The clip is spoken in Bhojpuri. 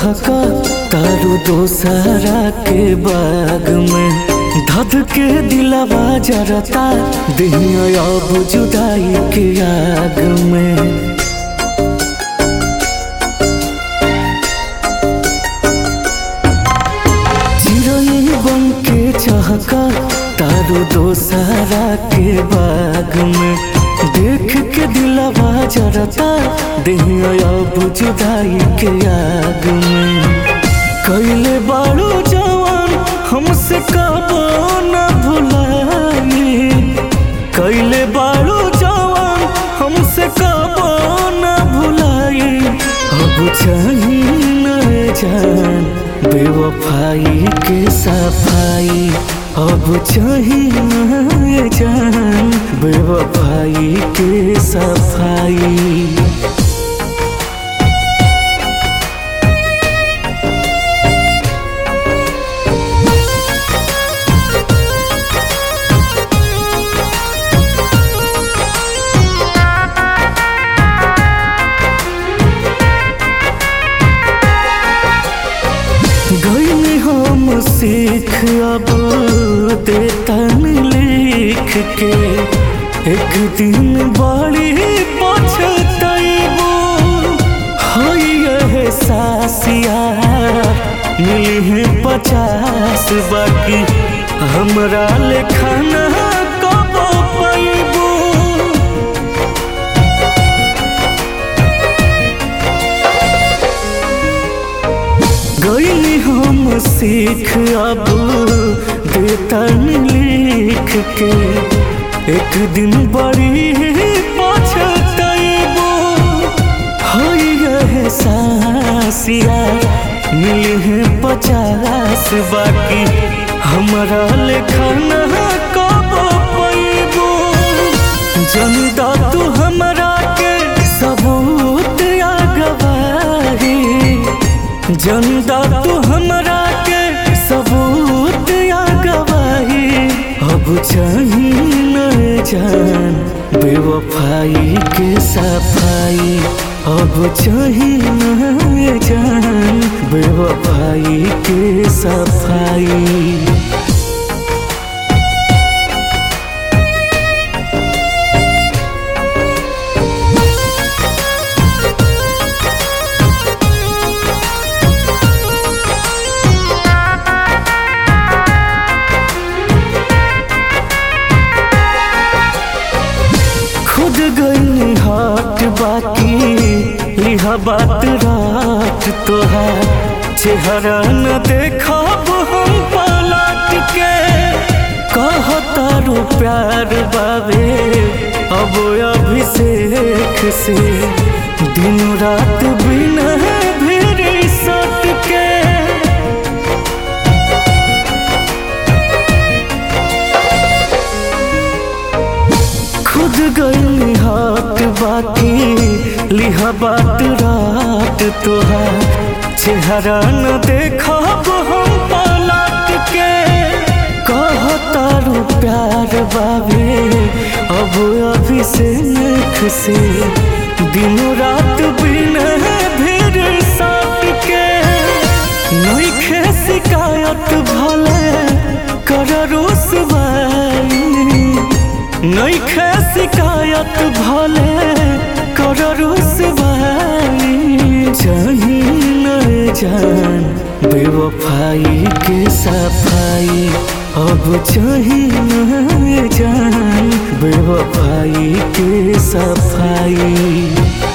चहका तारू दोसरा के बाग में धध के दिलवा जरता दिहिया अब जुदाई के आग में। बन के चहका तारू दोसरा के बाग में देख के दिलवा जरता दिहिया अब जुदाई के आग में। कैले बारू जवान हमसे कबो न भुलाई, कैले बारू जवान हमसे कबो न भुलाई। अब चाही न जान बेवफाई के सफाई, अब चाही न जान बेवफाई के सफाई। गईनी हम सीख अब देतन लिख के एक दिन बड़ी पछतैबो। हई एहसासिया मिली है 50 बाकी हमरा लेखा न कबो पैबो। गईनी हम सीख अब देतन लिख के एक दिन बड़ी पछतैबो। हई एहसासिया मिली है 50 बाकी हमरा लेखा न कबो पैबो। जनदा तू हमरा के सबूत या गवाही, जनदा तू हमरा के सबूत या गवाही। अब चाही न जान बेवफाई के सफाई, अब चाही न जान बेवफाई के सफाई। खुद गई हाथ बाकी लिहा बात रात तोहार चेहरा न देखब हम पलट के। कहतारू प्यार बाबे अब अभिषेक से दिन रात बिना भिरी सट के। खुद गई हाथ बाकी लिहा बात रात तोहार चेहरा न देखब हम पलट के। कहतारू प्यार बाबे अब अभिषेक से दिन रात बिना भीड़ सट के। नइखे शिकायत भले कर रुसवाई, नइखे शिकायत भले कर रुसवाई। चाही न जान बेवफाई के सफाई, अब चाही न जान बेवफाई के सफाई।